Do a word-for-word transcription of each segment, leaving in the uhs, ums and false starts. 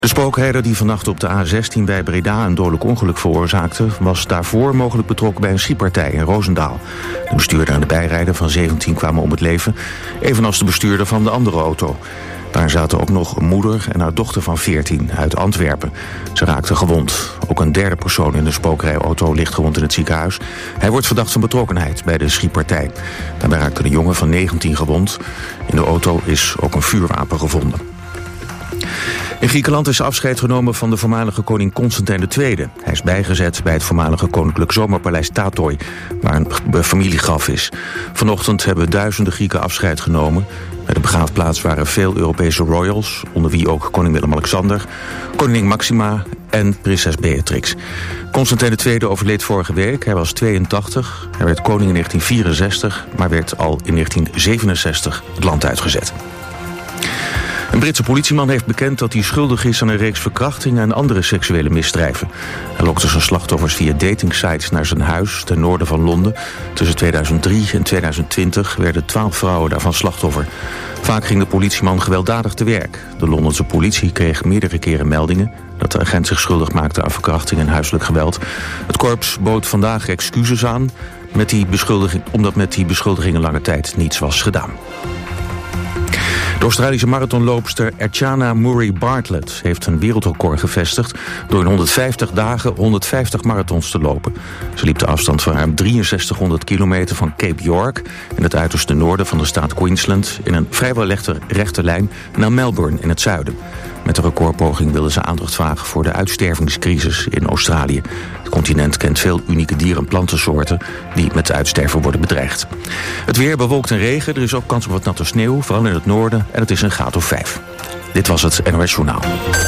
De spookrijder die vannacht op de A zestien bij Breda een dodelijk ongeluk veroorzaakte, was daarvoor mogelijk betrokken bij een schietpartij in Roosendaal. De bestuurder en de bijrijder van zeventien kwamen om het leven, evenals de bestuurder van de andere auto. Daar zaten ook nog een moeder en haar dochter van veertien uit Antwerpen. Ze raakten gewond. Ook een derde persoon in de spookrijauto ligt gewond in het ziekenhuis. Hij wordt verdacht van betrokkenheid bij de schietpartij. Daarbij raakte een jongen van negentien gewond. In de auto is ook een vuurwapen gevonden. In Griekenland is afscheid genomen van de voormalige koning Constantijn de Tweede. Hij is bijgezet bij het voormalige koninklijk zomerpaleis Tatoi, waar een familiegraf is. Vanochtend hebben duizenden Grieken afscheid genomen. Bij de begraafplaats waren veel Europese royals, onder wie ook koning Willem-Alexander, koningin Maxima en prinses Beatrix. Constantijn de Tweede overleed vorige week. Hij was tweeëntachtig. Hij werd koning in negentien vierenzestig, maar werd al in negentien zevenenzestig het land uitgezet. Een Britse politieman heeft bekend dat hij schuldig is aan een reeks verkrachtingen en andere seksuele misdrijven. Hij lokte zijn slachtoffers via datingsites naar zijn huis ten noorden van Londen. Tussen tweeduizend drie en tweeduizend twintig werden twaalf vrouwen daarvan slachtoffer. Vaak ging de politieman gewelddadig te werk. De Londense politie kreeg meerdere keren meldingen dat de agent zich schuldig maakte aan verkrachting en huiselijk geweld. Het korps bood vandaag excuses aan, met die beschuldiging, omdat met die beschuldigingen lange tijd niets was gedaan. De Australische marathonloopster Echana Murray Bartlett heeft een wereldrecord gevestigd door in honderdvijftig dagen honderdvijftig marathons te lopen. Ze liep de afstand van ruim drieënzestighonderd kilometer van Cape York in het uiterste noorden van de staat Queensland in een vrijwel rechte, rechte lijn naar Melbourne in het zuiden. Met de recordpoging wilden ze aandacht vragen voor de uitstervingscrisis in Australië. Het continent kent veel unieke dier- en plantensoorten die met uitsterven worden bedreigd. Het weer bewolkt en regen, er is ook kans op wat natte sneeuw, vooral in het noorden, en het is een graad of vijf. Dit was het N O S Journaal.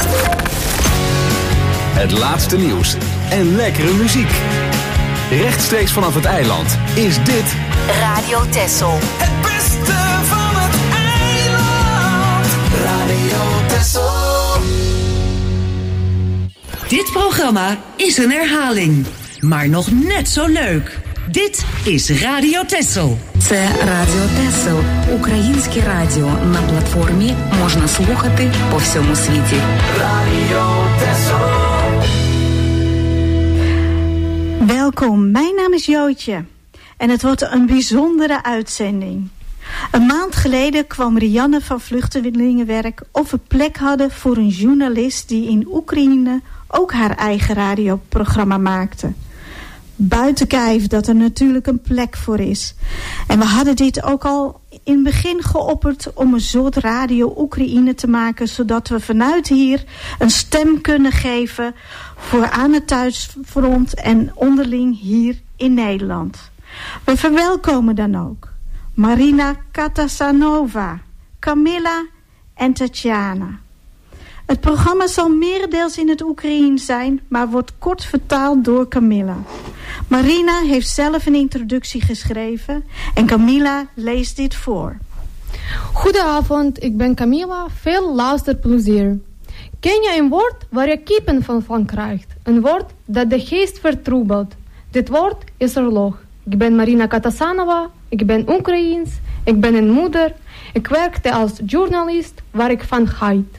Het laatste nieuws en lekkere muziek. Rechtstreeks vanaf het eiland is dit Radio Texel. Het beste van het eiland. Radio Texel. Dit programma is een herhaling, maar nog net zo leuk. Dit is Radio Texel. Це Радіо Тесел, українське радіо. На платформі можна слухати по всьому світі. Radio Texel. Welkom, mijn naam is Jootje en het wordt een bijzondere uitzending. Een maand geleden kwam Rianne van Vluchtelingenwerk of we plek hadden voor een journalist die in Oekraïne ook haar eigen radioprogramma maakte. Buiten kijf dat er natuurlijk een plek voor is. En we hadden dit ook al in het begin geopperd om een soort radio Oekraïne te maken, zodat we vanuit hier een stem kunnen geven voor aan het thuisfront en onderling hier in Nederland. We verwelkomen dan ook Marina Katasanova, Camilla en Tatjana. Het programma zal merendeels in het Oekraïens zijn, maar wordt kort vertaald door Camilla. Marina heeft zelf een introductie geschreven en Camilla leest dit voor. Goedenavond, ik ben Camilla. Veel luisterplezier. Ken je een woord waar je kippen van, van krijgt? Een woord dat de geest vertroebelt. Dit woord is oorlog. Ik ben Marina Katasanova, ik ben Oekraïens, ik ben een moeder. Ik werkte als journalist waar ik van hield.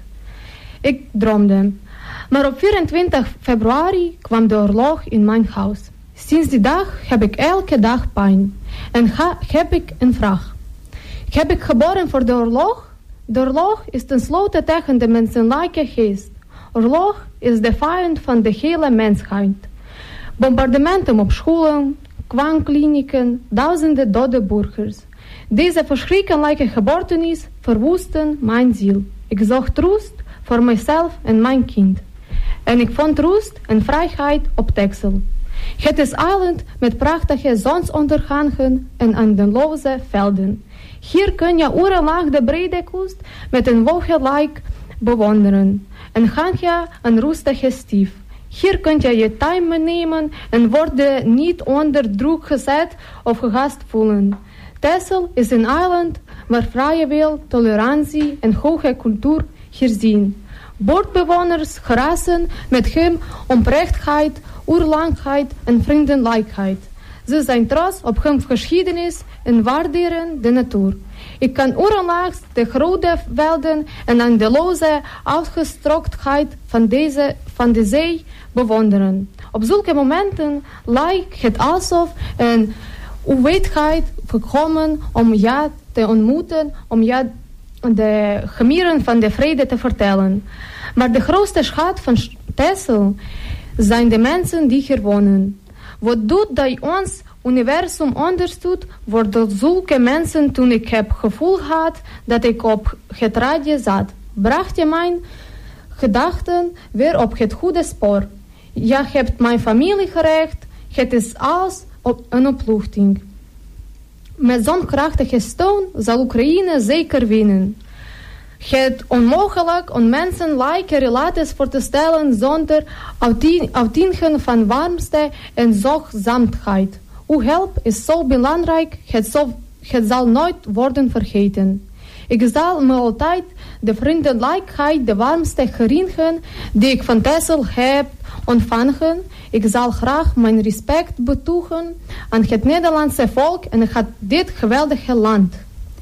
Ik droomde. Maar op vierentwintig februari kwam de oorlog in mijn huis. Sinds die dag heb ik elke dag pijn. En ga, heb ik een vraag. Heb ik geboren voor de oorlog? De oorlog is tenslotte tegen de menselijke geest. Oorlog is de vijand van de hele mensheid. Bombardementen op scholen, kwankklinieken, duizenden dode burgers. Deze verschrikkelijke gebeurtenis verwoesten mijn ziel. Ik zocht rust voor mijzelf en mijn kind. En ik vond rust en vrijheid op Texel. Het is eiland met prachtige zonsondergangen en eindeloze velden. Hier kun je urenlang de brede kust met een wolkenlijk bewonderen. En ga je een rustige stief. Hier kun je je tijd nemen en worden niet onder druk gezet of gegast voelen. Texel is een eiland waar vrije wil, tolerantie en hoge cultuur hier zien. Boordbewoners gerazen met hem oprechtheid, oerlangheid en vriendelijkheid. Ze zijn trots op hun geschiedenis en waarderen de natuur. Ik kan urenlang de grote velden en eindeloze uitgestroktheid van, deze, van de zee bewonderen. Op zulke momenten lijkt het alsof een uwetheid gekomen om je te ontmoeten, om je de gemieren van de vrede te vertellen. Maar de grootste schat van Texel zijn de mensen die hier wonen. Wat doet dat ons universum ondersteunt, wordt door zulke mensen toen ik heb gevoel had dat ik op het radje zat. Bracht je mijn gedachten weer op het goede spoor. Je hebt mijn familie gerecht, het is als op een opluchting. Met zo'n krachtige steun zal Oekraïne zeker winnen. Het onmogelijk om mensenlijke relaties voor te stellen zonder uitingen van warmte en zorgzaamheid. Uw hulp is zo belangrijk, het, zo, het zal nooit worden vergeten. Ik zal me altijd de vriendelijkheid, de warmste herinneren die ik van Texel heb ontvangen. Ik zal graag mijn respect betuigen aan het Nederlandse volk en aan dit geweldige land.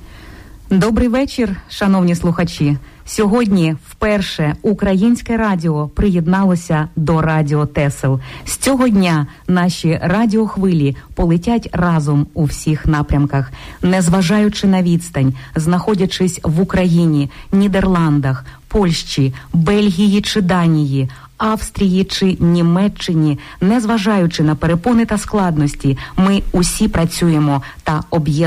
Добрий вечір, шановні слухачі. Сьогодні вперше Українське радіо приєдналося до Радіо Тесел. З цього дня наші радіохвилі полетять разом у всіх напрямках, незважаючи на відстань, знаходячись в Україні, Нідерландах, Польщі, Бельгії чи Данії, Австрії чи Німеччині, незважаючи на перепони та складності, ми усі працюємо та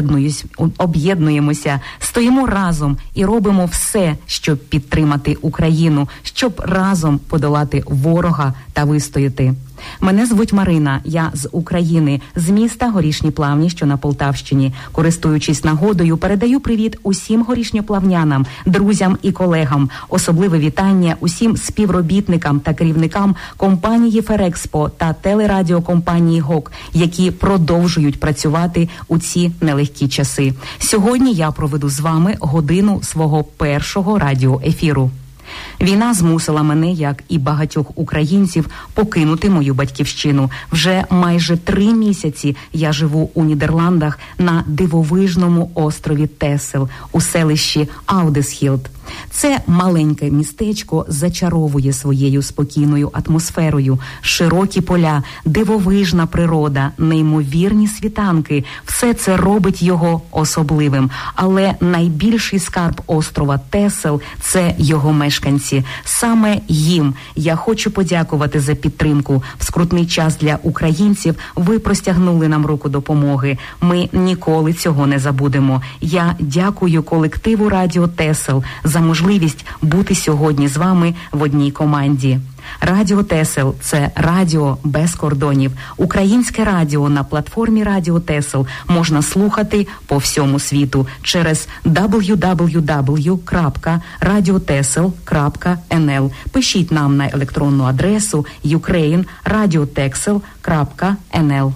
об'єднуємося, стоїмо разом і робимо все, щоб підтримати Україну, щоб разом подолати ворога та вистояти. Мене звуть Марина, я з України, з міста Горішні Плавні, що на Полтавщині. Користуючись нагодою, передаю привіт усім горішньоплавнянам, друзям і колегам. Особливе вітання усім співробітникам та керівникам компанії Ферекспо та телерадіокомпанії ГОК, які продовжують працювати у ці нелегкі часи. Сьогодні я проведу з вами годину свого першого радіоефіру. Війна змусила мене, як і багатьох українців, покинути мою батьківщину. Вже майже три місяці я живу у Нідерландах на дивовижному острові Тесел у селищі Аудесхілд. Це маленьке містечко зачаровує своєю спокійною атмосферою, широкі поля, дивовижна природа, неймовірні світанки. Все це робить його особливим. Але найбільший скарб острова Тесел – це його мешканці. Саме їм я хочу подякувати за підтримку. В скрутний час для українців ви простягнули нам руку допомоги. Ми ніколи цього не забудемо. Я дякую колективу Радіо Тесел за можливість бути сьогодні з вами в одній команді. Радіо Тесел – це радіо без кордонів. Українське радіо на платформі Радіо Тесел можна слухати по всьому світу через дабл ю дабл ю дабл ю крапка радіотесел крапка ен ел. Пишіть нам на електронну адресу юкрейн радіотесел крапка ен ел.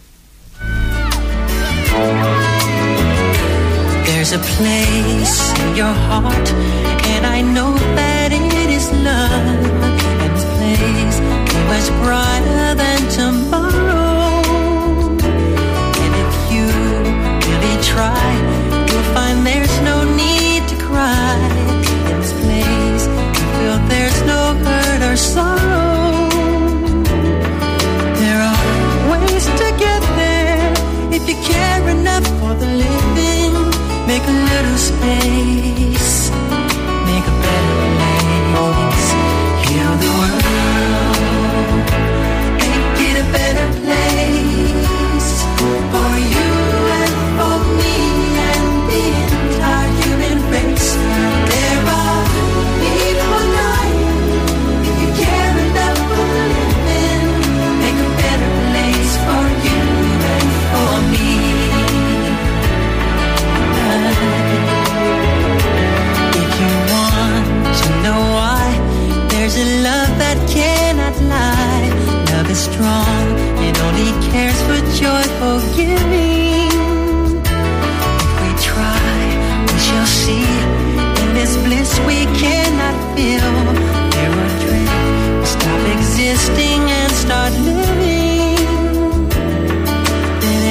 There's a place in your heart, and I know that it is love. And this place is much brighter than tomorrow. And if you really try, you'll find there's no need to cry. In this place, you feel there's no hurt or sorrow. There are ways to get there if you care enough for the living. Make a little space, make a better place, heal the world, make it a better place, for you and for me and the entire human race. There are people dying, if you care enough for the living, make a better place for you and for me. If you want to know why, there's a love that cannot lie. Love is strong, it only cares for joyful giving. If we try, we shall see. In this bliss we cannot feel. There are dreams, we stop existing and start living. Then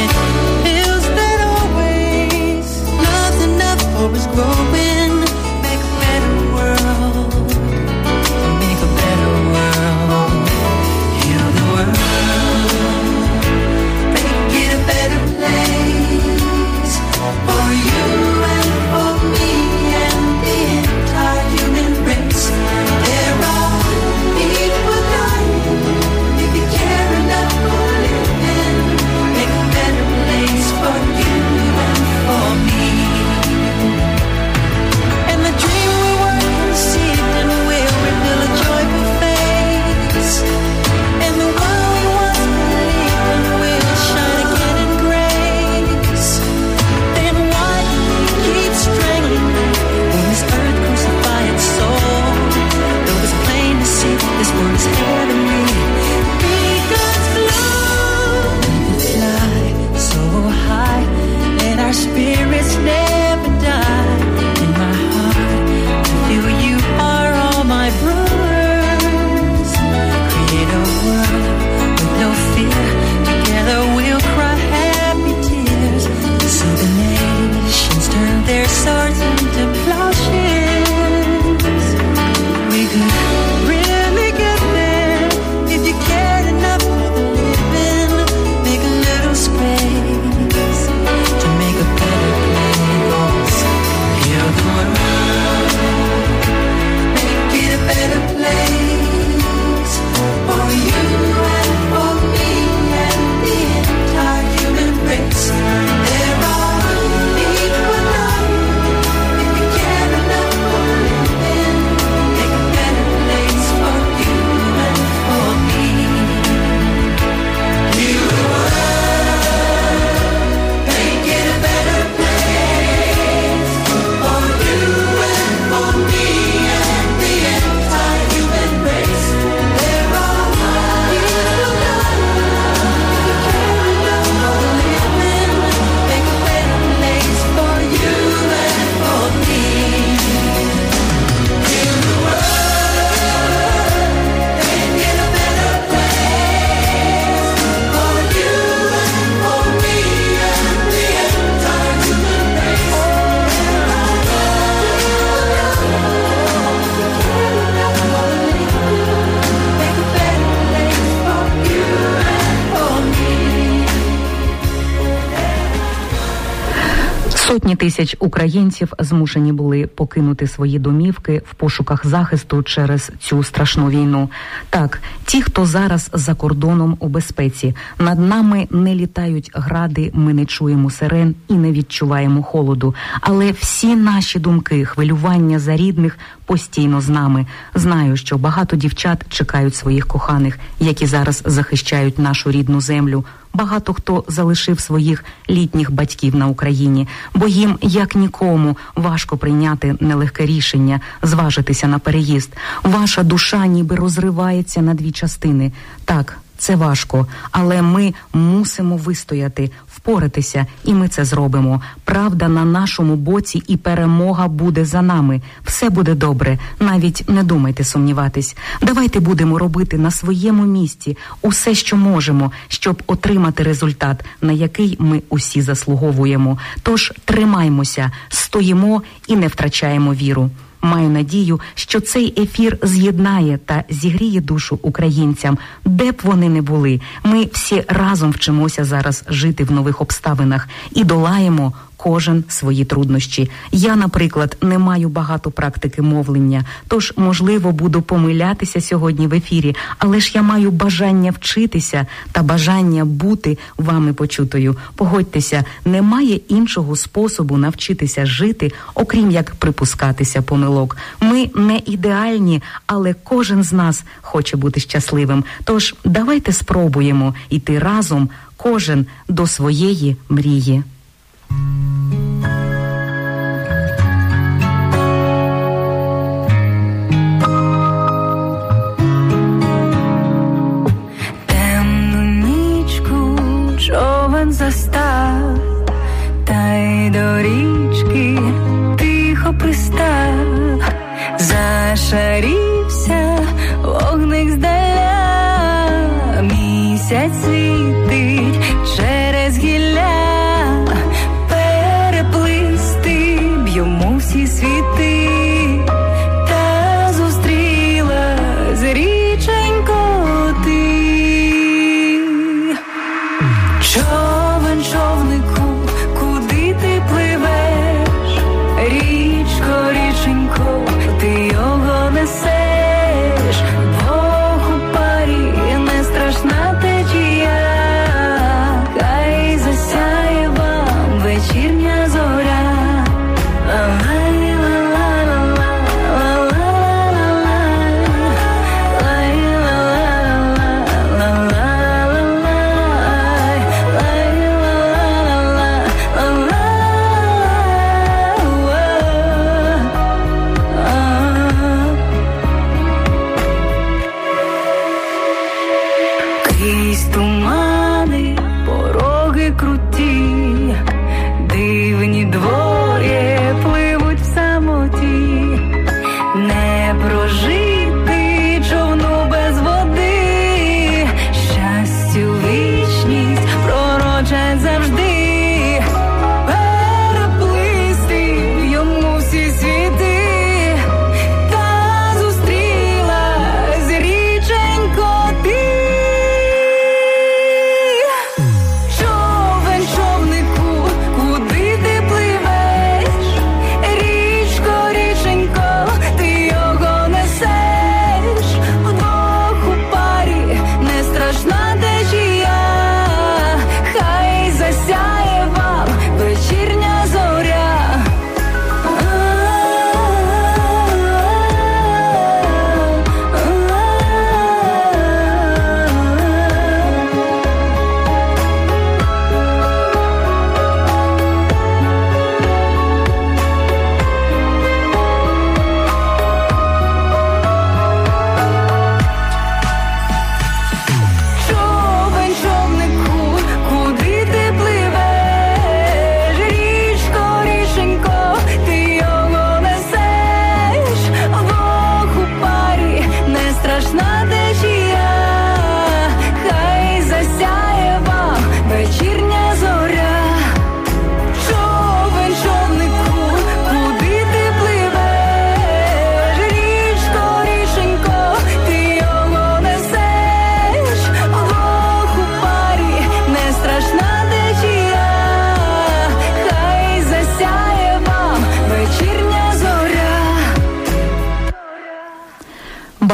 Сотні тисяч українців змушені були покинути свої домівки в пошуках захисту через цю страшну війну. Так, ті, хто зараз за кордоном у безпеці, над нами не літають гради, ми не чуємо сирен і не відчуваємо холоду. Але всі наші думки, хвилювання за рідних постійно з нами. Знаю, що багато дівчат чекають своїх коханих, які зараз захищають нашу рідну землю. Багато хто залишив своїх літніх батьків на Україні, бо їм, як нікому, важко прийняти нелегке рішення, зважитися на переїзд. Ваша душа ніби розривається на дві частини. Так, це важко, але ми мусимо вистояти, впоратися, і ми це зробимо. Правда на нашому боці, і перемога буде за нами. Все буде добре, навіть не думайте сумніватись. Давайте будемо робити на своєму місці усе, що можемо, щоб отримати результат, на який ми усі заслуговуємо. Тож тримаймося, стоїмо і не втрачаємо віру. Маю надію, що цей ефір з'єднає та зігріє душу українцям, де б вони не були. Ми всі разом вчимося зараз жити в нових обставинах і долаємо кожен свої труднощі. Я, наприклад, не маю багато практики мовлення, тож, можливо, буду помилятися сьогодні в ефірі, але ж я маю бажання вчитися та бажання бути вами почутою. Погодьтеся, немає іншого способу навчитися жити, окрім як припускатися помилок. Ми не ідеальні, але кожен з нас хоче бути щасливим. Тож давайте спробуємо йти разом, кожен до своєї мрії. Човен застав, та й до річки тихо пристав, зашарівся вогник здаля, місяць світить через гілля,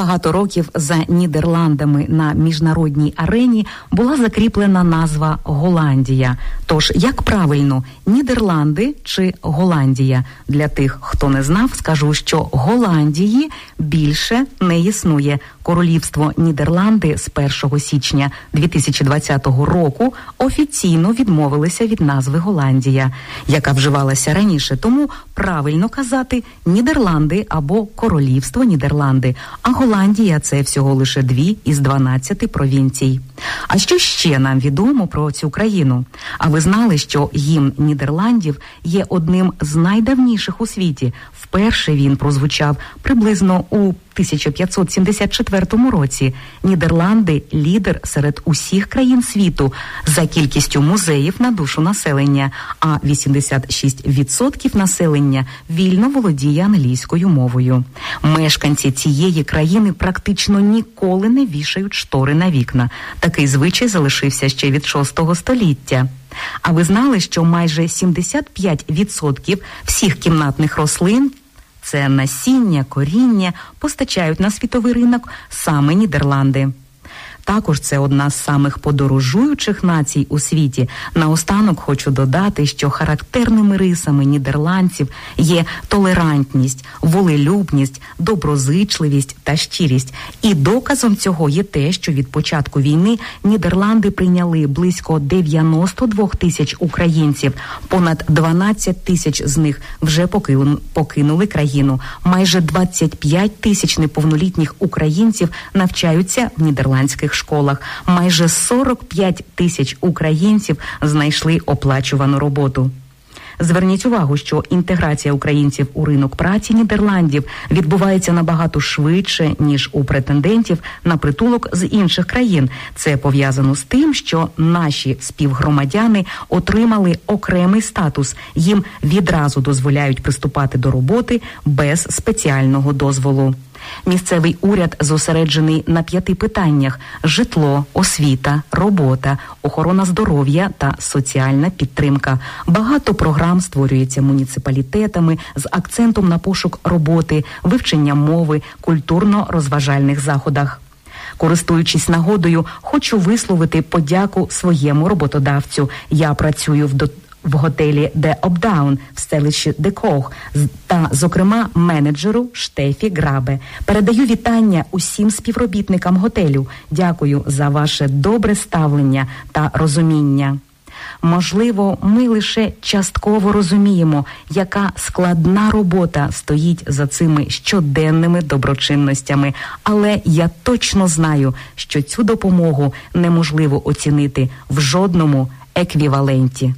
Багато років за Нідерландами на міжнародній арені була закріплена назва Голландія. Тож, як правильно, Нідерланди чи Голландія? Для тих, хто не знав, скажу, що Голландії більше не існує. Королівство Нідерланди з першого січня дві тисячі двадцятого року офіційно відмовилися від назви Голландія, яка вживалася раніше. Тому правильно казати Нідерланди або Королівство Нідерланди, а Голландія – це всього лише дві із дванадцяти провінцій. А що ще нам відомо про цю країну? А ви знали, що гімн Нідерландів є одним з найдавніших у світі? Вперше він прозвучав приблизно у тисяча п'ятсот сімдесят четвертому році. Нідерланди – лідер серед усіх країн світу за кількістю музеїв на душу населення, а вісімдесят шість відсотків населення вільно володіє англійською мовою. Мешканці цієї країни практично ніколи не вішають штори на вікна. Такий звичай залишився ще від шостого століття. А ви знали, що майже сімдесят п'ять відсотків всіх кімнатних рослин – це насіння, коріння, постачають на світовий ринок саме Нідерланди. Також це одна з самих подорожуючих націй у світі. Наостанок хочу додати, що характерними рисами нідерландців є толерантність, волелюбність, доброзичливість та щирість. І доказом цього є те, що від початку війни Нідерланди прийняли близько дев'яносто два тисяч українців. Понад дванадцять тисяч з них вже покинули країну. Майже двадцять п'ять тисяч неповнолітніх українців навчаються в нідерландських школах. Майже сорок п'ять тисяч українців знайшли оплачувану роботу. Зверніть увагу, що інтеграція українців у ринок праці Нідерландів відбувається набагато швидше, ніж у претендентів на притулок з інших країн. Це пов'язано з тим, що наші співгромадяни отримали окремий статус. Їм відразу дозволяють приступати до роботи без спеціального дозволу. Місцевий уряд зосереджений на п'яти питаннях – житло, освіта, робота, охорона здоров'я та соціальна підтримка. Багато програм створюється муніципалітетами з акцентом на пошук роботи, вивчення мови, культурно-розважальних заходах. Користуючись нагодою, хочу висловити подяку своєму роботодавцю. Я працюю в до... в готелі «Де Обдаун» в селищі Де Кох та, зокрема, менеджеру Штефі Грабе. Передаю вітання усім співробітникам готелю. Дякую за ваше добре ставлення та розуміння. Можливо, ми лише частково розуміємо, яка складна робота стоїть за цими щоденними доброчинностями, але я точно знаю, що цю допомогу неможливо оцінити в жодному еквіваленті.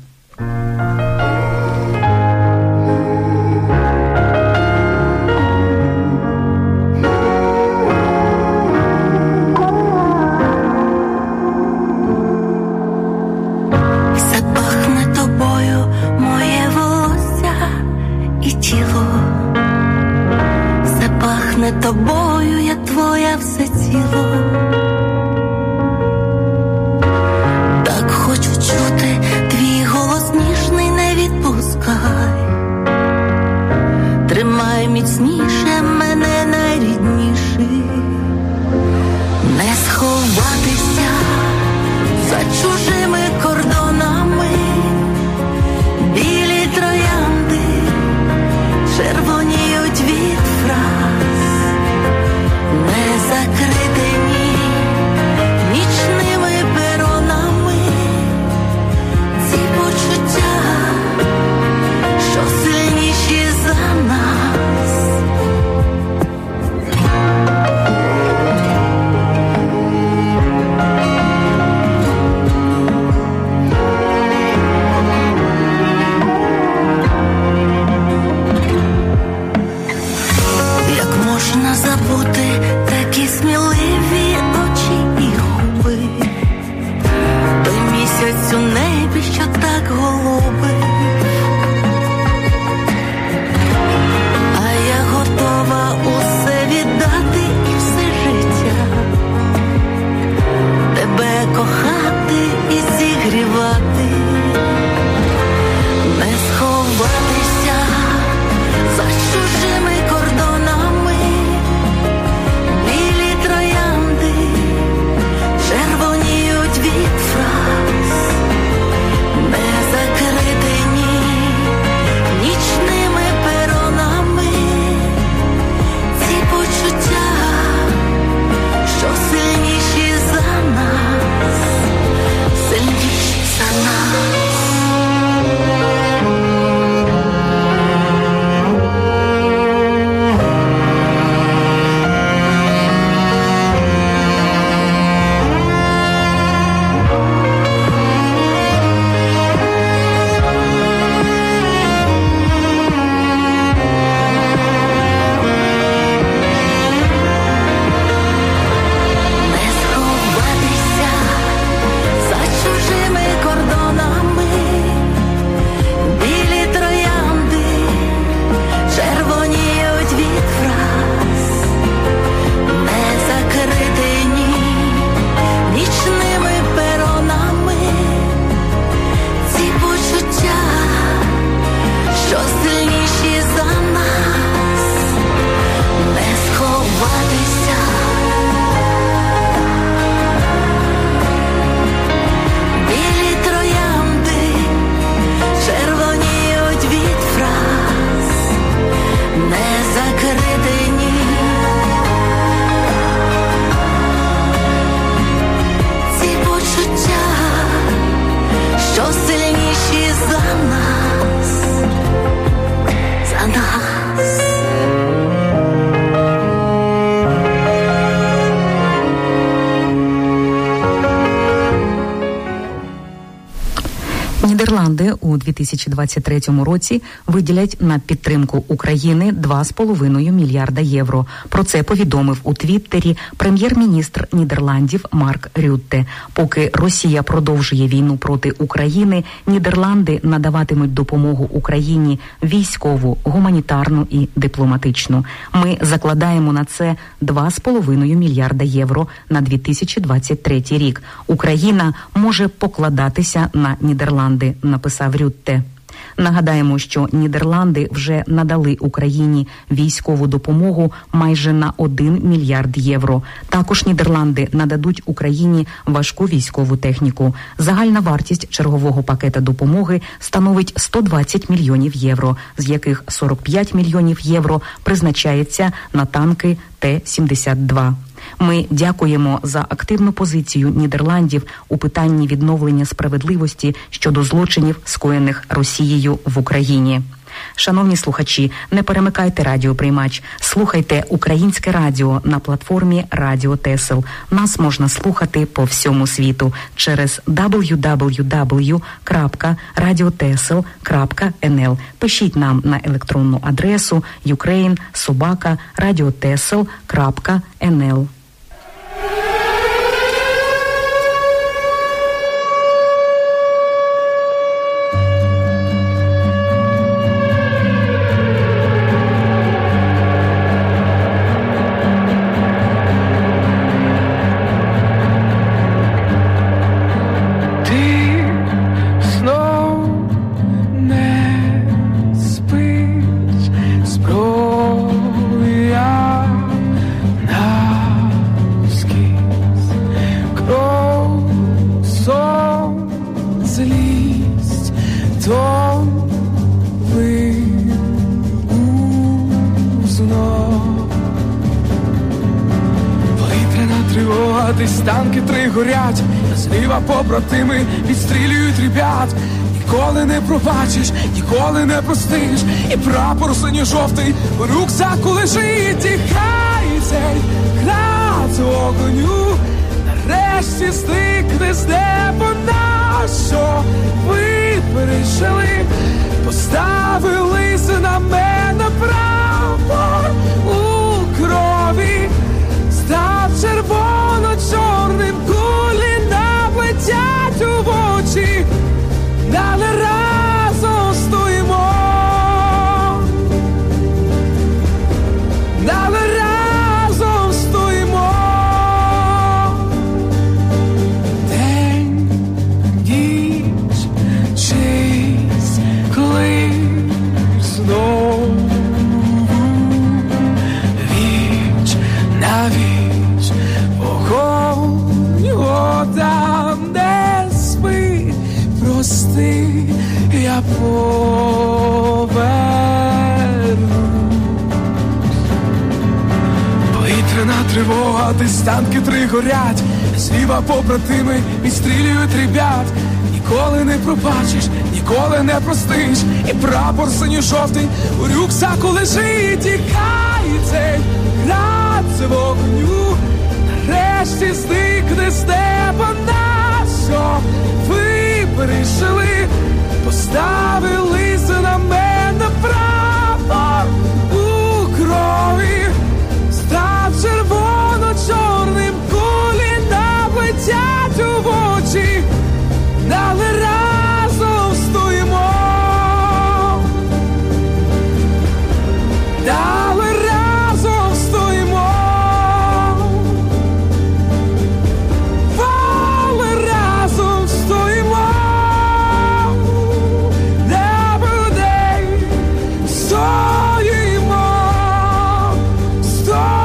Все пахне тобою, моє волосся і тіло. Все пахне тобою, я твоя все ціло. Так хочу чути твій голос ніжний, не відпускай. Тримай міцніше мене, найрідніший. Не сховатися за чужими кордонами. Білі троянди червоніють від фраз. Не закрити Нідерланди у дві тисячі двадцять третьому році виділять на підтримку України два з половиною мільярда євро. Про це повідомив у Твіттері прем'єр-міністр Нідерландів Марк Рютте. Поки Росія продовжує війну проти України, Нідерланди надаватимуть допомогу Україні військову, гуманітарну і дипломатичну. Ми закладаємо на це два з половиною мільярда євро на дві тисячі двадцять третій рік. Україна може покладатися на Нідерланди, написав Рютте. Нагадаємо, що Нідерланди вже надали Україні військову допомогу майже на один мільярд євро. Також Нідерланди нададуть Україні важку військову техніку. Загальна вартість чергового пакета допомоги становить сто двадцять мільйонів євро, з яких сорок п'ять мільйонів євро призначається на танки Т сімдесят два. Ми дякуємо за активну позицію Нідерландів у питанні відновлення справедливості щодо злочинів, скоєних Росією в Україні. Шановні слухачі, не перемикайте радіоприймач. Слухайте українське радіо на платформі Радіо Тесел. Нас можна слухати по всьому світу через дабл ю дабл ю дабл ю крапка радіотесел крапка ен ел. Пишіть нам на електронну адресу ukraine собака радіотесел крапка ен ел. Танки три горять, зліва побратими відстрілюють ребят. Ніколи не пробачиш, ніколи не простиш. І прапор синьо-жовтий у рюкзаку лежить. І хай цей град огоню нарешті стикне з неба нас. Що ви пережили, поставили на мене прапор у крові. Став червоно-чорним, кулі наплетять у очі, далі разом стоїмо, далі разом стоїмо. День, ніч, чийсь клич знову, віч на віч, вогонь там, де спить, прости, я повернусь. Повітряна тривога, десь танки три горять, зліва побратими відстрілюють ребят. Ніколи не пробачиш, ніколи не простиш. І прапор синьо-жовтий у рюкзаку лежить. І хай цей град вогню нарешті зникне з неба нас. Що ви пережили, поставили на мене прапор у крові. Став червоно-чорним, кулі наплетять у очі, далі разом стоїмо, далі разом стоїмо, далі разом стоїмо, every day стоїмо, стоїмо.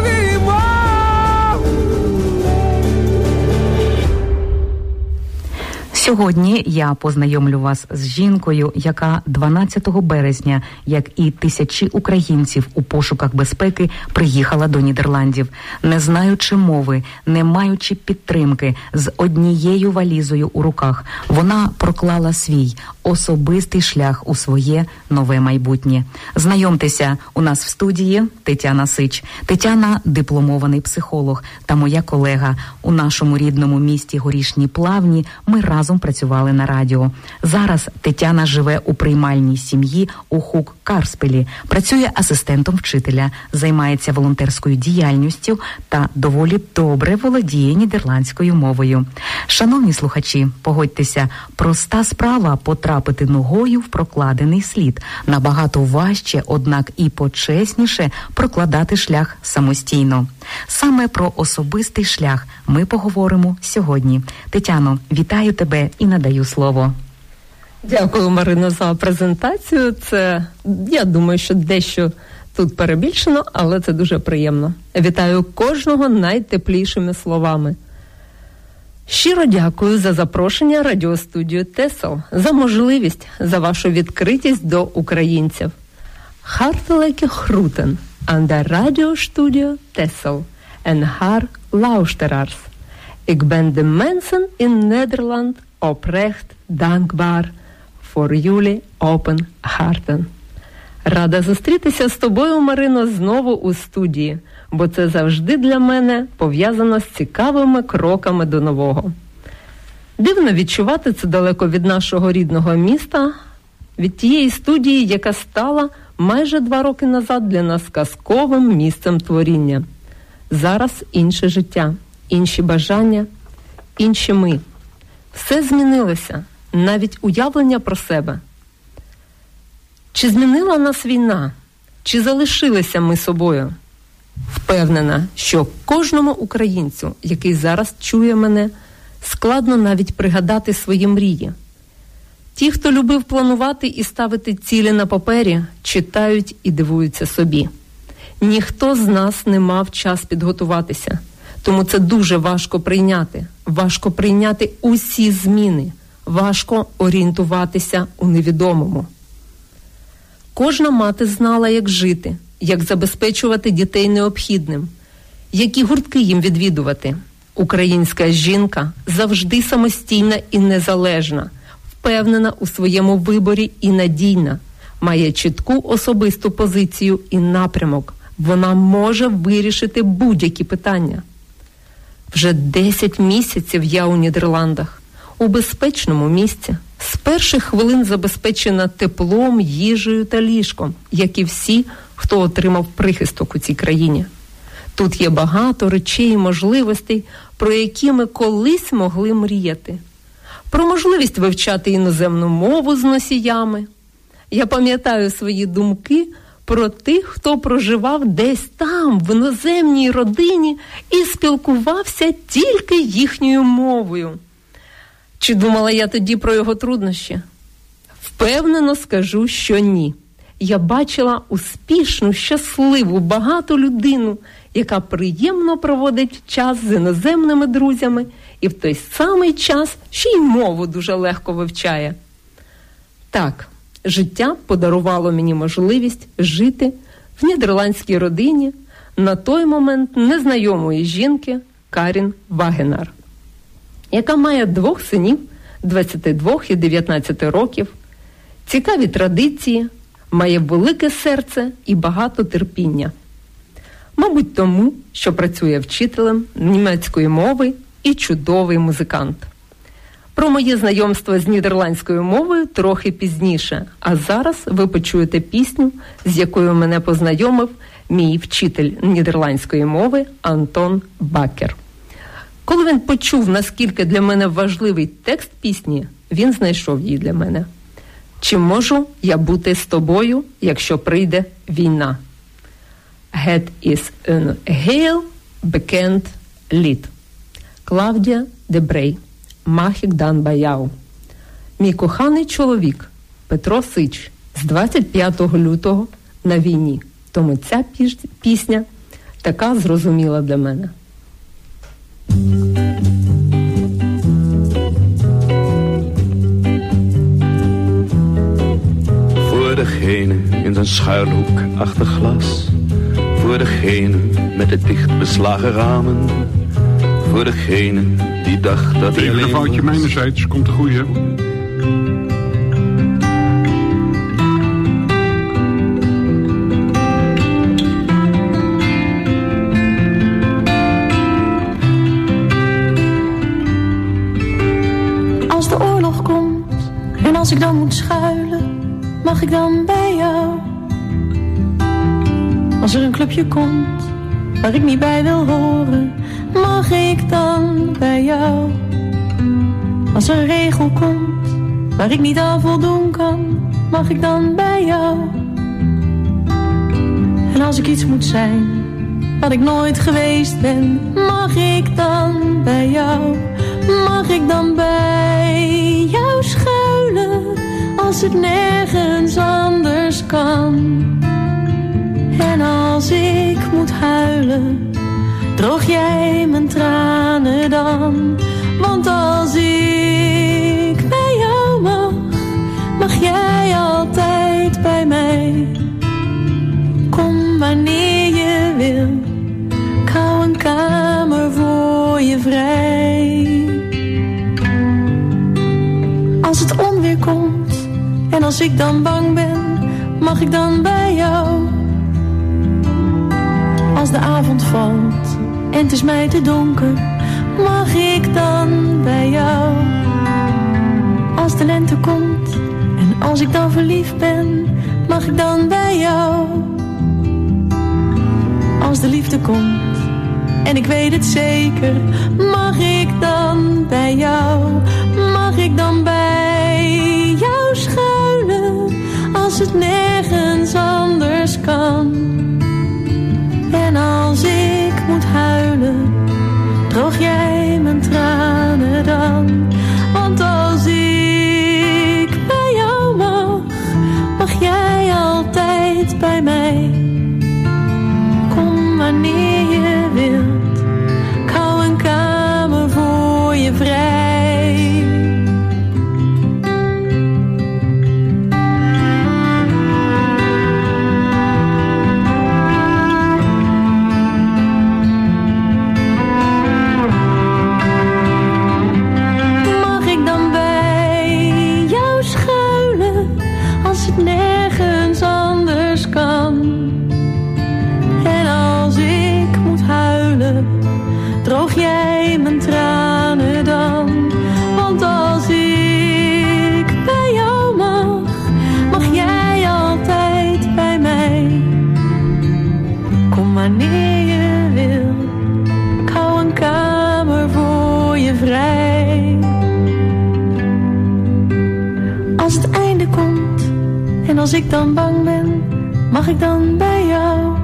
Сьогодні я познайомлю вас з жінкою, яка дванадцятого березня, як і тисячі українців у пошуках безпеки, приїхала до Нідерландів. Не знаючи мови, не маючи підтримки, з однією валізою у руках, вона проклала свій особистий шлях у своє нове майбутнє. Знайомтеся, у нас в студії Тетяна Сич. Тетяна – дипломований психолог та моя колега. У нашому рідному місті Горішні Плавні ми разом разом працювали на радіо. Зараз Тетяна живе у приймальній сім'ї у Хук-Карспелі, працює асистентом вчителя, займається волонтерською діяльністю та доволі добре володіє нідерландською мовою. Шановні слухачі, погодьтеся, проста справа потрапити ногою в прокладений слід. Набагато важче, однак і почесніше прокладати шлях самостійно. Саме про особистий шлях ми поговоримо сьогодні. Тетяно, вітаю тебе і надаю слово. Дякую, Марино, за презентацію. Це, я думаю, що дещо тут перебільшено, але це дуже приємно. Вітаю кожного найтеплішими словами. Щиро дякую за запрошення радіостудію Тесел, за можливість, за вашу відкритість до українців. Hartelijke groeten aan de radiostudio Tessel en haar luisteraars. Ik ben de mensen in Nederland oprecht dankbaar voor jullie open harten. Рада зустрітися з тобою, Марино, знову у студії, бо це завжди для мене пов'язано з цікавими кроками до нового. Дивно відчувати це далеко від нашого рідного міста, від тієї студії, яка стала майже два роки назад для нас казковим місцем творіння. Зараз інше життя, інші бажання, інші ми. Все змінилося, навіть уявлення про себе. Чи змінила нас війна? Чи залишилися ми собою? Впевнена, що кожному українцю, який зараз чує мене, складно навіть пригадати свої мрії. Ті, хто любив планувати і ставити цілі на папері, читають і дивуються собі. Ніхто з нас не мав час підготуватися, тому це дуже важко прийняти. Важко прийняти усі зміни, важко орієнтуватися у невідомому. Кожна мати знала, як жити, як забезпечувати дітей необхідним, які гуртки їм відвідувати. Українська жінка завжди самостійна і незалежна, впевнена у своєму виборі і надійна, має чітку особисту позицію і напрямок. Вона може вирішити будь-які питання. Вже десять місяців я у Нідерландах, у безпечному місці. З перших хвилин забезпечена теплом, їжею та ліжком, як і всі, хто отримав прихисток у цій країні. Тут є багато речей і можливостей, про які ми колись могли мріяти. Про можливість вивчати іноземну мову з носіями. Я пам'ятаю свої думки про тих, хто проживав десь там, в іноземній родині, і спілкувався тільки їхньою мовою. Чи думала я тоді про його труднощі? Впевнено скажу, що ні. Я бачила успішну, щасливу, багату людину, яка приємно проводить час з іноземними друзями і в той самий час ще й мову дуже легко вивчає. Так, життя подарувало мені можливість жити в нідерландській родині на той момент незнайомої жінки Карін Вагенар, яка має двох синів, двадцять два і дев'ятнадцять років, цікаві традиції, має велике серце і багато терпіння. Мабуть, тому, що працює вчителем німецької мови і чудовий музикант. Про моє знайомство з нідерландською мовою трохи пізніше, а зараз ви почуєте пісню, з якою мене познайомив мій вчитель нідерландської мови Антон Бакер. Коли він почув, наскільки для мене важливий текст пісні, він знайшов її для мене. Чи можу я бути з тобою, якщо прийде війна? Het is een heel bekend lied. Клавдія Дебрей. Mag ik dan bij jou? Мій коханий чоловік Петро Сич з двадцять п'ятого лютого на війні. Тому ця пісня така зрозуміла для мене. Voor degene in zijn schuilhoek achter glas. Voor degene met de dicht beslagen ramen. Voor degene die dacht dat hij even een foutje mijnerzijds, komt de goeie. Als de als ik dan moet schuilen, mag ik dan bij jou? Als er een clubje komt waar ik niet bij wil horen, mag ik dan bij jou? Als er een regel komt waar ik niet aan voldoen kan, mag ik dan bij jou? En als ik iets moet zijn wat ik nooit geweest ben, mag ik dan bij jou? Mag ik dan bij jou schuilen als het nergens anders kan? En als ik moet huilen, droog jij mijn tranen dan? Want als ik bij jou mag, mag jij altijd bij mij. Kom wanneer je wil, ik hou een kamer voor je vrij. Als het onweer komt en als ik dan bang ben, mag ik dan bij jou? Als de avond valt en het is mij te donker, mag ik dan bij jou? Als de lente komt en als ik dan verliefd ben, mag ik dan bij jou? Als de liefde komt en ik weet het zeker, mag ik dan bij jou? Mag ik dan bij jou schuilen als het nergens anders kan? En als ik moet huilen, droog jij mijn tranen dan? Want als ik bij jou mag, mag jij altijd bij mij. Kom wanneer je wilt, ik hou een kamer voor je vrij. Nergens anders kan. En als ik moet huilen, droog jij mijn tranen dan? Want als ik bij jou mag, mag jij altijd bij mij. Kom wanneer je wil, ik hou een kamer voor je vrij. Als het einde komt en als ik dan bang ben, mag ik dan bij jou?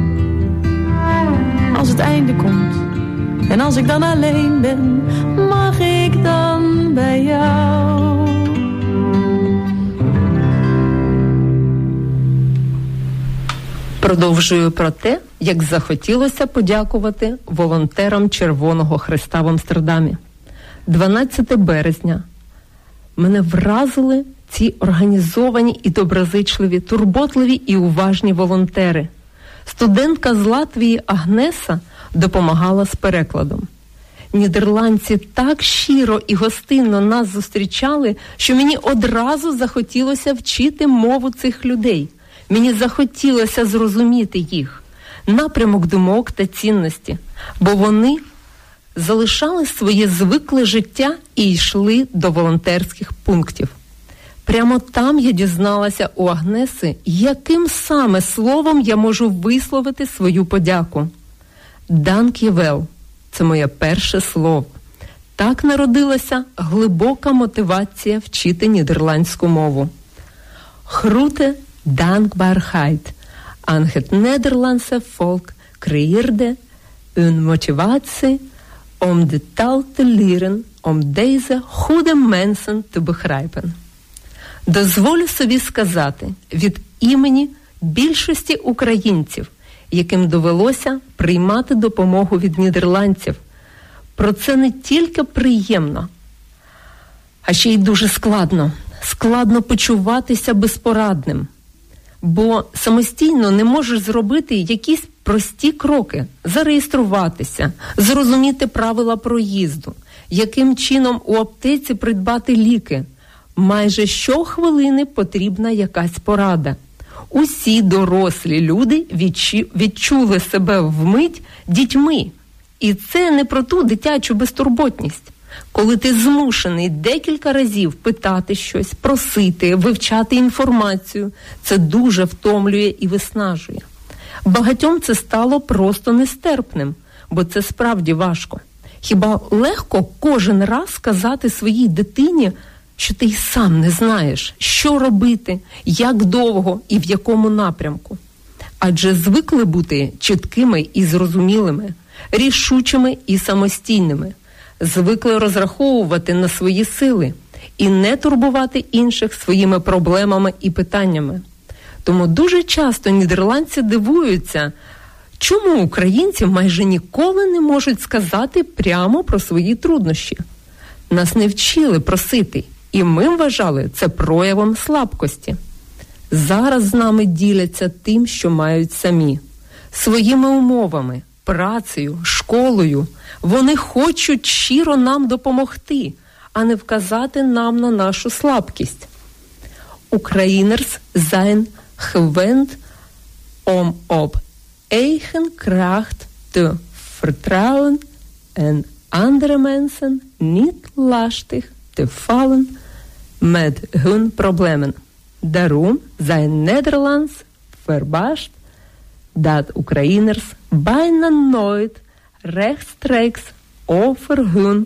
Als het einde komt en als ik dan alleen ben, mag ik dan bij jou? Продовжую про те, як захотілося подякувати волонтерам Червоного Хреста в Амстердамі. дванадцятого березня мене вразили ці організовані і доброзичливі, турботливі і уважні волонтери. Студентка з Латвії Агнеса допомагала з перекладом. Нідерландці так щиро і гостинно нас зустрічали, що мені одразу захотілося вчити мову цих людей. Мені захотілося зрозуміти їх, напрямок думок та цінності, бо вони залишали своє звикле життя і йшли до волонтерських пунктів. Прямо там я дізналася у Агнеси, яким саме словом я можу висловити свою подяку. «Данк'євел» – це моє перше слово. Так народилася глибока мотивація вчити нідерландську мову. «Grote dankbaarheid aan het Nederlandse volk creëerde een motivatie om de taal te leren, om deze goede mensen te begrijpen». Дозволю собі сказати від імені більшості українців, яким довелося приймати допомогу від нідерландців. Про це не тільки приємно, а ще й дуже складно. Складно почуватися безпорадним, бо самостійно не можеш зробити якісь прості кроки, зареєструватися, зрозуміти правила проїзду, яким чином у аптеці придбати ліки. Майже щохвилини потрібна якась порада. Усі дорослі люди відчули себе вмить дітьми. І це не про ту дитячу безтурботність. коли ти змушений декілька разів питати щось, просити, вивчати інформацію, це дуже втомлює і виснажує. Багатьом це стало просто нестерпним, бо це справді важко. Хіба легко кожен раз сказати своїй дитині, що ти й сам не знаєш, що робити, як довго і в якому напрямку? Адже звикли бути чіткими і зрозумілими, рішучими і самостійними. Звикли розраховувати на свої сили і не турбувати інших своїми проблемами і питаннями. Тому дуже часто нідерландці дивуються, чому українці майже ніколи не можуть сказати прямо про свої труднощі. Нас не вчили просити, і ми вважали це проявом слабкості. Зараз з нами діляться тим, що мають самі. Своїми умовами, працею, школою. Вони хочуть щиро нам допомогти, а не вказати нам на нашу слабкість. Українers zijn gewend om op eigen kracht te vertrouwen en andere mensen niet lastig te vallen met hun problemen. Daarom zijn Nederlands verbaasd dat Oekraïners bijna nooit rechtstreeks over hun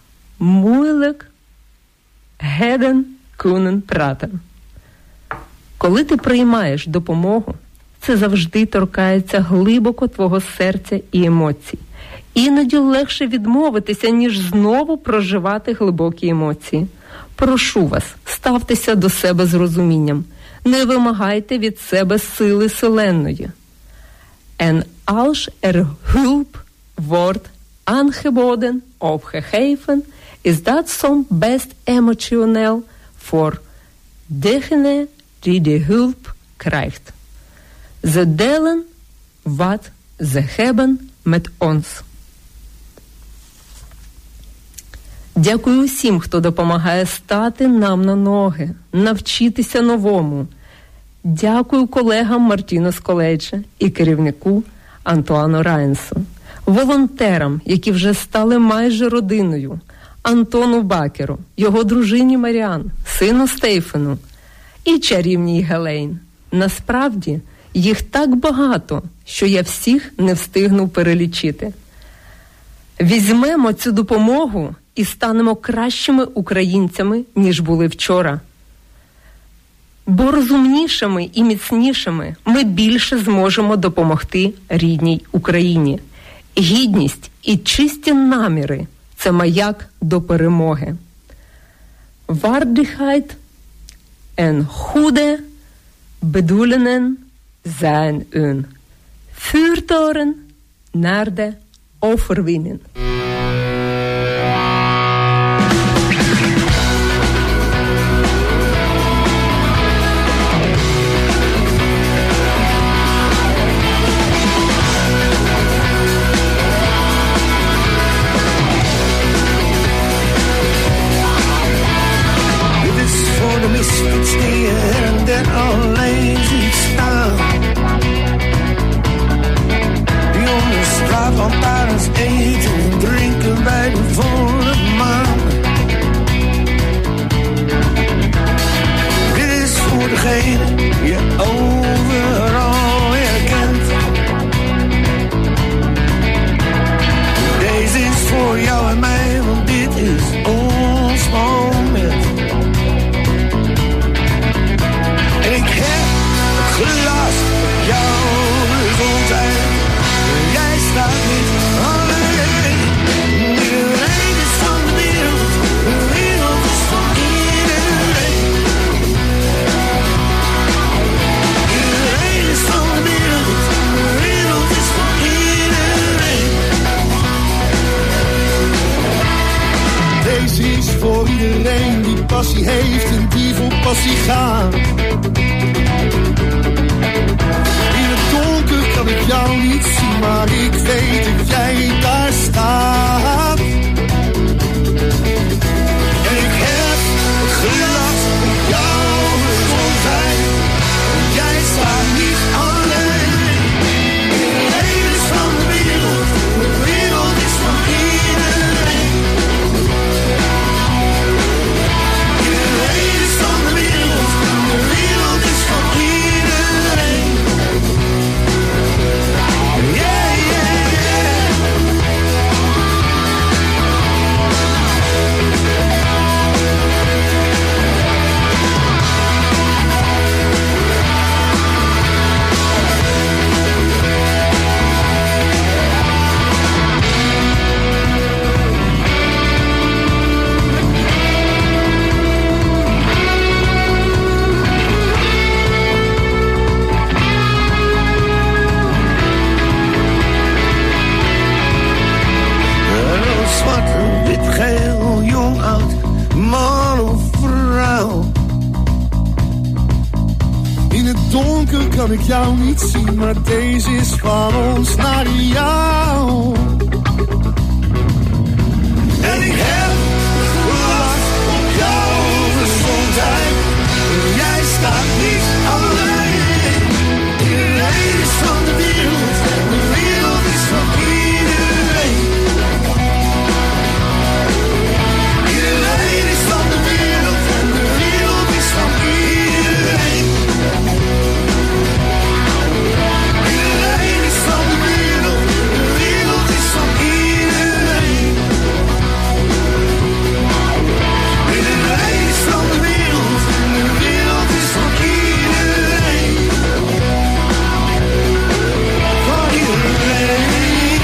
moeilijkheden kunnen praten. Коли ти приймаєш допомогу, це завжди торкається глибоко твого серця і емоцій. Іноді легше відмовитися, ніж знову проживати глибокі емоції. Прошу вас, ставтеся до себе з розумінням. Не вимагайте від себе сили селенної. En als er hulp wordt aangeboden of gegeven, is dat soms best emotioneel voor degene die de hulp krijgt. Ze delen wat ze hebben met ons. Дякую усім, хто допомагає стати нам на ноги, навчитися новому. Дякую колегам Мартіно з коледжа і керівнику Антуану Райнсу, волонтерам, які вже стали майже родиною, Антону Бакеру, його дружині Маріан, сину Стейфену і чарівній Гелейн. Насправді, їх так багато, що я всіх не встигну перелічити. Візьмемо цю допомогу і станемо кращими українцями, ніж були вчора. Бо розумнішими і міцнішими ми більше зможемо допомогти рідній Україні. Гідність і чисті наміри – це маяк до перемоги. Waardigheid en goede bedoelingen zijn een vuurtoren naar de overwinning. Misfits die je her en der alleen ziet staan. Die onder straatlantaarns eten en drinken bij de volle maan. Dit is voor degene die je overal herkent. Deze is voor jou en mij, want dit is ons moment. Ik heb het glas op jouw gezondheid. Jij staat niet alleen. Iedereen is van de wereld. De wereld is van iedereen. Iedereen is van de wereld. De wereld is van iedereen. Deze is voor iedereen die passie heeft en die voor passie gaat. In het donker kan ik jou niet zien, maar ik weet dat jij daar staat. En ik heb het glas op jouw gezondheid. Jij staat niet alleen. Iedereen is van de wereld, de wereld is van iedereen. donker kan ik jou niet zien, maar deze is van ons naar jou. En ik heb last op jouw gezondheid. Jij staat niet alleen. Iedereen is van de wereld en de wereld is van iedereen. Iedereen is van de wereld en de wereld is van iedereen. Iedereen is van de wereld, de wereld is van iedereen. Iedereen is van de wereld en de wereld is van iedereen. Van iedereen.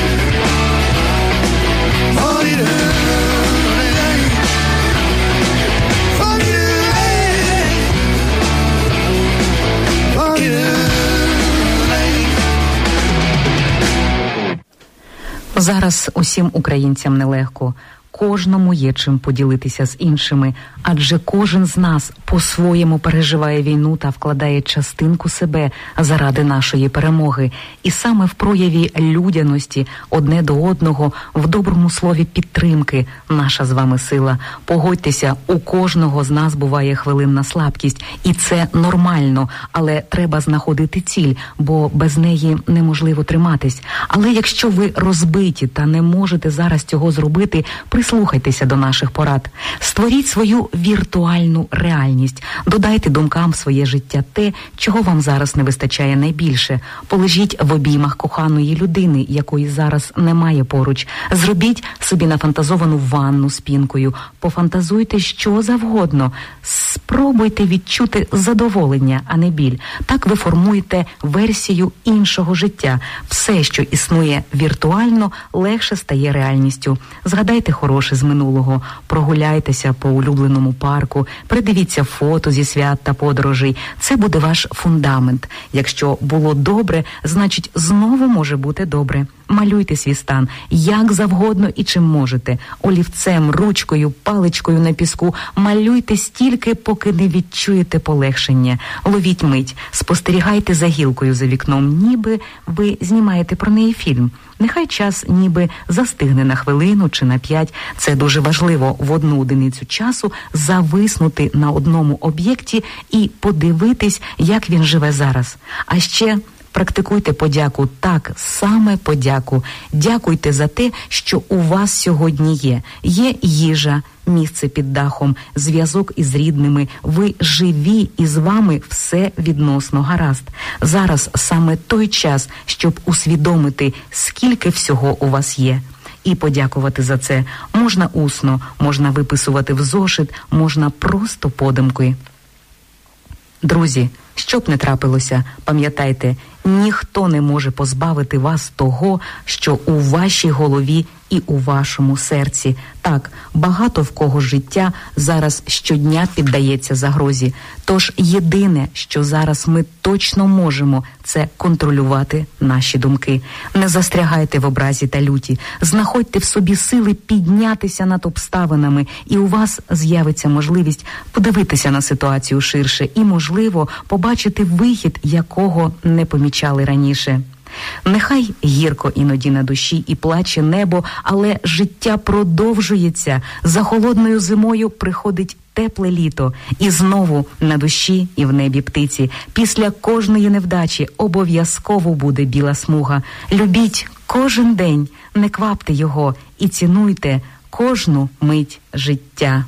Van iedereen. Van iedereen. Van iedereen. Зараз усім українцям нелегко. Кожному є чим поділитися з іншими, адже кожен з нас по-своєму переживає війну та вкладає частинку себе заради нашої перемоги. І саме в прояві людяності одне до одного, в доброму слові підтримки, наша з вами сила. Погодьтеся, у кожного з нас буває хвилинна слабкість, і це нормально, але треба знаходити ціль, бо без неї неможливо триматись. Але якщо ви розбиті та не можете зараз цього зробити, прислухайтеся до наших порад. Створіть свою віртуальну реальність. Додайте думкам в своє життя те, чого вам зараз не вистачає найбільше. Полежіть в обіймах коханої людини, якої зараз немає поруч. Зробіть собі нафантазовану ванну з пінкою. Пофантазуйте що завгодно. Спробуйте відчути задоволення, а не біль. Так ви формуєте версію іншого життя. Все, що існує віртуально, легше стає реальністю. Згадайте хороше з минулого, прогуляйтеся по улюбленому парку, придивіться фото зі свят та подорожей. Це буде ваш фундамент. Якщо було добре, значить знову може бути добре. Малюйте свій стан як завгодно і чим можете. Олівцем, ручкою, паличкою на піску. Малюйте стільки, поки не відчуєте полегшення. Ловіть мить, спостерігайте за гілкою за вікном, ніби ви знімаєте про неї фільм. Нехай час ніби застигне на хвилину чи на п'ять. Це дуже важливо в одну одиницю часу зависнути на одному об'єкті і подивитись, як він живе зараз. А ще практикуйте подяку, так, саме подяку. Дякуйте за те, що у вас сьогодні є. Є їжа, місце під дахом, зв'язок із рідними. Ви живі і з вами все відносно гаразд. Зараз саме той час, щоб усвідомити, скільки всього у вас є. І подякувати за це можна усно, можна виписувати в зошит, можна просто подумки. Друзі, що б не трапилося, пам'ятайте, ніхто не може позбавити вас того, що у вашій голові і у вашому серці. Так, багато в кого життя зараз щодня піддається загрозі. Тож єдине, що зараз ми точно можемо, це контролювати наші думки. Не застрягайте в образі та люті. Знаходьте в собі сили піднятися над обставинами, і у вас з'явиться можливість подивитися на ситуацію ширше і, можливо, побачити вихід, якого не помічали раніше. Нехай гірко іноді на душі і плаче небо, але життя продовжується. За холодною зимою приходить тепле літо. І знову на душі і в небі птиці. Після кожної невдачі обов'язково буде біла смуга. Любіть кожен день, не квапте його і цінуйте кожну мить життя.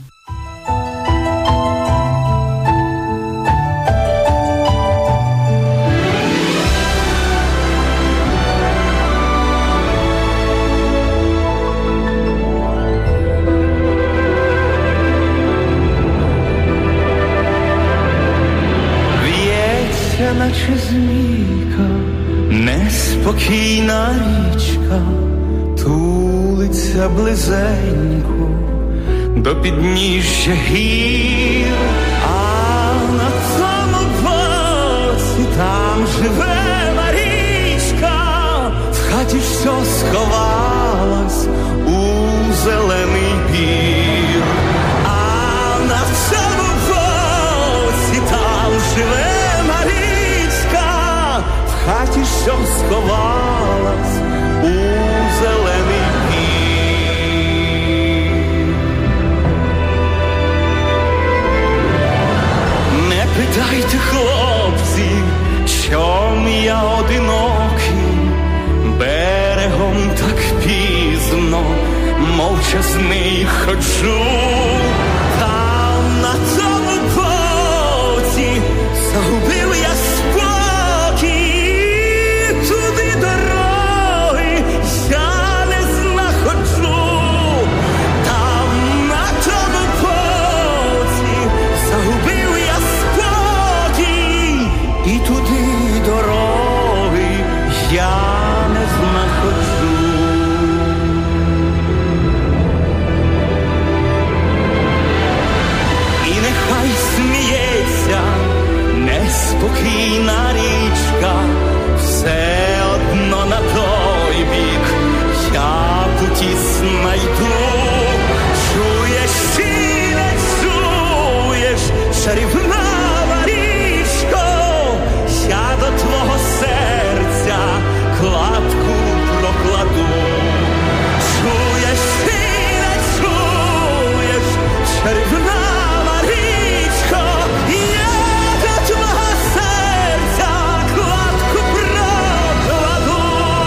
Наче змійка, неспокійна річка, тулиться близенько до підніжжя гір, а на тому боці там живе Марічка, в хаті все сховалась у зелений бір, а на цьому боці там живе Марічка, війни ходжу, там на тому боці загубив я спокій, туди дороги я не знаходжу, там на тому боці загубив я спокій, і туди дороги я не знаходжу. І нехай сміється неспокійна річка, все одно на той бік я путі знайду. Чуєш чи не чуєш, чарівна річко, я до твого серця кладку прокладу. Чуєш чи не чуєш, чарівна річко, я до твого серця кладку прокладу.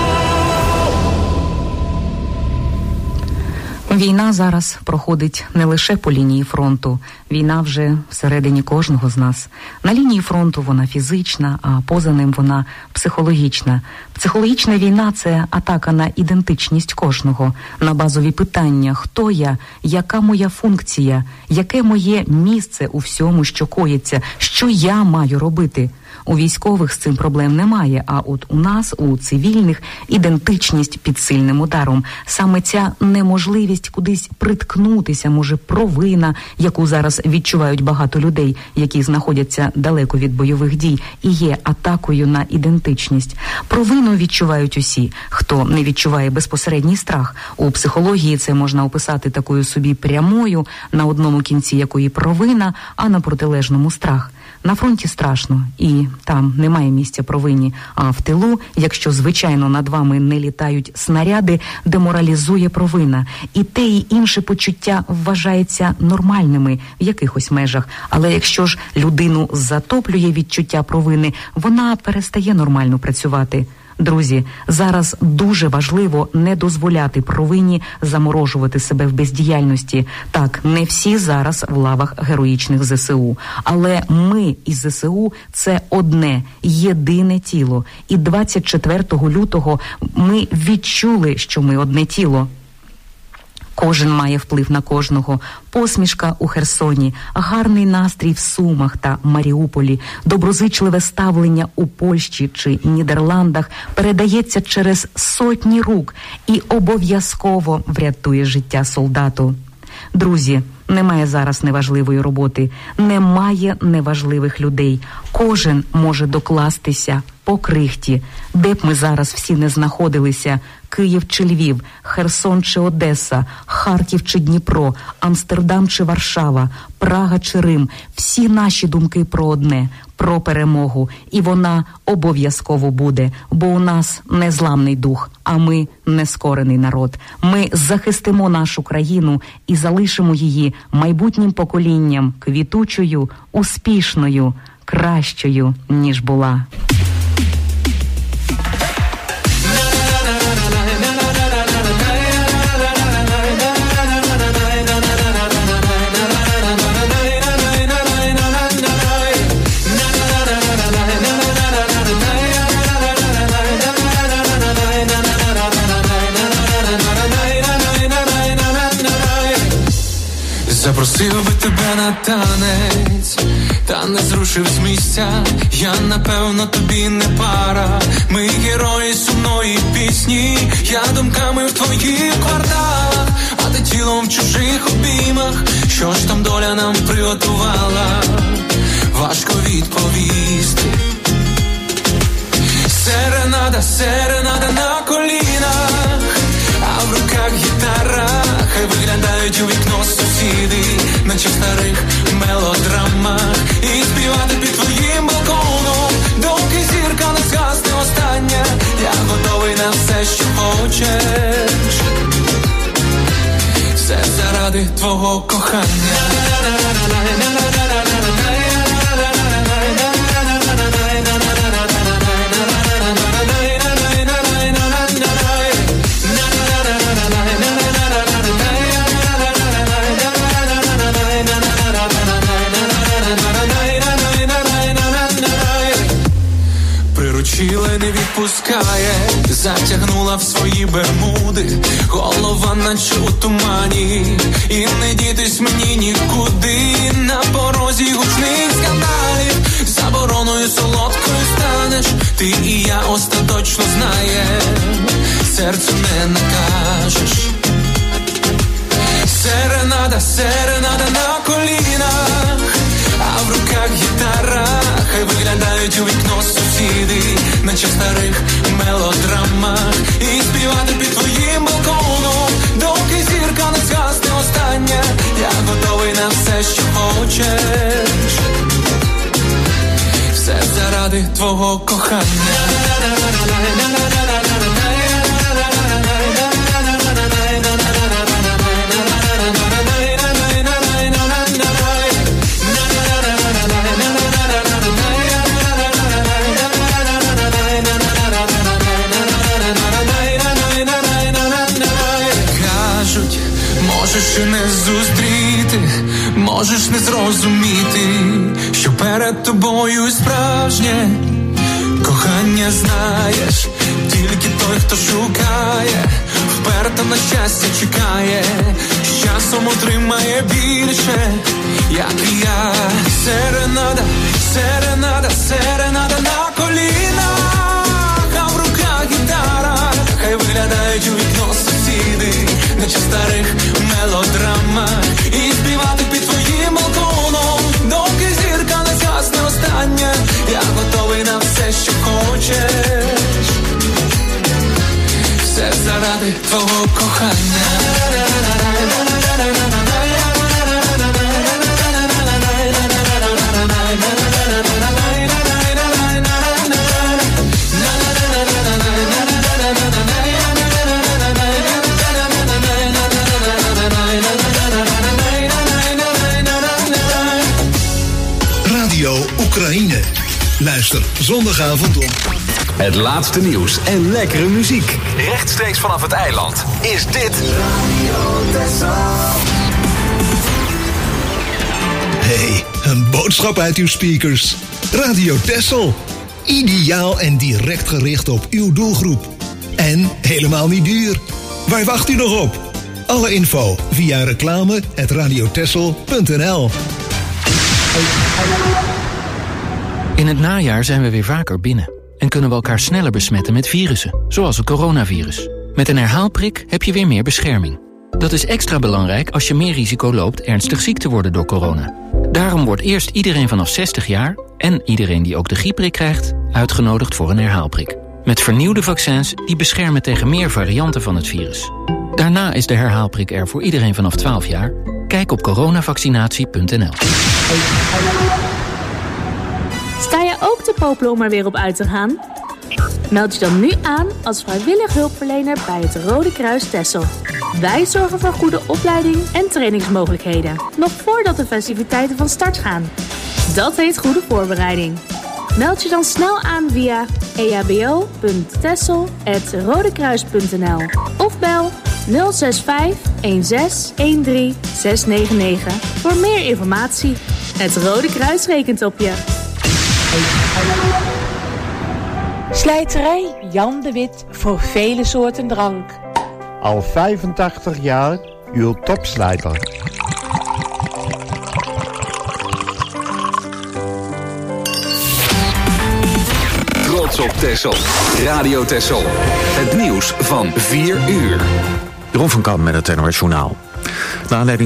Війна зараз проходить не лише по лінії фронту. Війна вже всередині кожного з нас. На лінії фронту вона фізична, а поза ним вона психологічна. Психологічна війна – це атака на ідентичність кожного, на базові питання: хто я, яка моя функція, яке моє місце у всьому, що коїться, що я маю робити. У військових з цим проблем немає, а от у нас, у цивільних, ідентичність під сильним ударом. Саме ця неможливість кудись приткнутися, може, провина, яку зараз відчувають багато людей, які знаходяться далеко від бойових дій, і є атакою на ідентичність. Провину відчувають усі, хто не відчуває безпосередній страх. У психології це можна описати такою собі прямою, на одному кінці якої провина, а на протилежному страх. На фронті страшно, і там немає місця провині, а в тилу, якщо, звичайно, над вами не літають снаряди, деморалізує провина. І те, і інше почуття вважається нормальними в якихось межах. Але якщо ж людину затоплює відчуття провини, вона перестає нормально працювати. Друзі, зараз дуже важливо не дозволяти провині заморожувати себе в бездіяльності. Так, не всі зараз в лавах героїчних зе се у. Але ми із зе се у – це одне, єдине тіло. І двадцять четвертого лютого ми відчули, що ми одне тіло. Кожен має вплив на кожного. Посмішка у Херсоні, гарний настрій в Сумах та Маріуполі, доброзичливе ставлення у Польщі чи Нідерландах передається через сотні рук і обов'язково врятує життя солдату. Друзі, немає зараз неважливої роботи, немає неважливих людей. Кожен може докластися по крихті, де б ми зараз всі не знаходилися: Київ чи Львів, Херсон чи Одеса, Харків чи Дніпро, Амстердам чи Варшава, Прага чи Рим. Всі наші думки про одне – про перемогу. І вона обов'язково буде, бо у нас незламний дух, а ми нескорений народ. Ми захистимо нашу країну і залишимо її майбутнім поколінням квітучою, успішною, кращою, ніж була. Запросив би тебе на танець, та не зрушив з місця. Я, напевно, тобі не пара. Ми герої сумної пісні. Я думками в твоїх кварталах, а ти тілом в чужих обіймах. Що ж там доля нам приготувала? Важко відповісти. Серенада, серенада на колінах, а в руках гітара. Хай виглядають у вікно сусіди, наче в старих мелодрамах. І співати під твоїм балконом, доки зірка не згасне остання. Я готовий на все, що хочеш. Все заради твого кохання. відпускає, затягнула в свої бермуди, голова наче у тумані, і не дітись мені нікуди. На порозі гучних скандалів, забороною солодкою станеш, ти і я остаточно знаєм, серцю не накажеш. Серенада, серенада на колінах, а в руках гітара, хай виглядають у вікно сусіди, наче в старих мелодрамах, і співати під твоїм балконом, доки зірка не згасне остання. Я готовий на все, що хочеш, все заради твого кохання. Можеш і не зустріти, можеш не зрозуміти, що перед тобою справжнє кохання, знаєш, тільки той, хто шукає, вперто на щастя чекає, з часом отримає більше, як і я. Серенада, серенада, серенада на колінах, а в руках гітара, хай виглядають у вікно сусіди, наче в старих мелодрамах, і співати під твоїм балконом, доки зірка не згасне остання. Я готовий на все, що хочеш, все заради твого кохання. Radio Oekraïne. Luister zondagavond om. Het laatste nieuws en lekkere muziek. Rechtstreeks vanaf het eiland is dit Radio Texel. Hey, een boodschap uit uw speakers. Radio Texel. Ideaal en direct gericht op uw doelgroep. En helemaal niet duur. Waar wacht u nog op? Alle info via reclame at radiotexel punt n l. In het najaar zijn we weer vaker binnen en kunnen we elkaar sneller besmetten met virussen, zoals het coronavirus. Met een herhaalprik heb je weer meer bescherming. Dat is extra belangrijk als je meer risico loopt ernstig ziek te worden door corona. Daarom wordt eerst iedereen vanaf zestig jaar en iedereen die ook de griepprik krijgt, uitgenodigd voor een herhaalprik. Met vernieuwde vaccins die beschermen tegen meer varianten van het virus. Daarna is de herhaalprik er voor iedereen vanaf twaalf jaar. Kijk op coronavaccinatie punt n l. Sta je ook te popelen om er weer op uit te gaan? Meld je dan nu aan als vrijwillig hulpverlener bij het Rode Kruis Texel. Wij zorgen voor goede opleiding en trainingsmogelijkheden, nog voordat de festiviteiten van start gaan. Dat heet goede voorbereiding. Meld je dan snel aan via e h b o punt texel apenstaartje rodekruis punt n l of bel nul zes vijf een zes een drie zes negen negen voor meer informatie. Het Rode Kruis rekent op je. Slijterij Jan de Wit voor vele soorten drank. Al vijfentachtig jaar uw topslijter. Trots op Texel. Radio Texel. Het nieuws van vier uur. Jeroen van Kamp met het N O S Journaal. Naar aanleiding